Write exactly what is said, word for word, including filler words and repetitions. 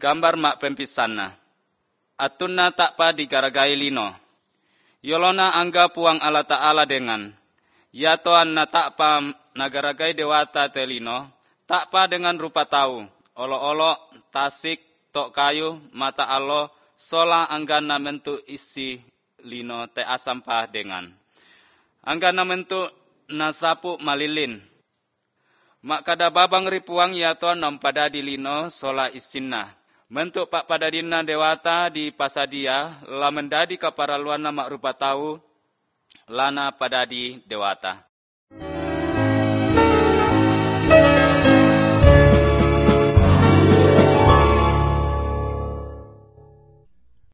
gambar mak pempisanna. Atunna tak pa digaragai lino. Yolona angga puang Allah Ta'ala dengan. Ya Tuhan na tak pa nagaragai dewata telino. Tak pa dengan rupa tahu. Olo-olo tasik tok kayu mata Allah. Sola angga na mentu isi lino te asam pa dengan. Angga na mentu nasapu malilin. Mak kada babang ripuang ya Tuhan nam pada di lino sola isinna. Mentuk pak padadina dewata di pasadia, la mendadi kaparaluan mak rupa tahu, lana padadi dewata.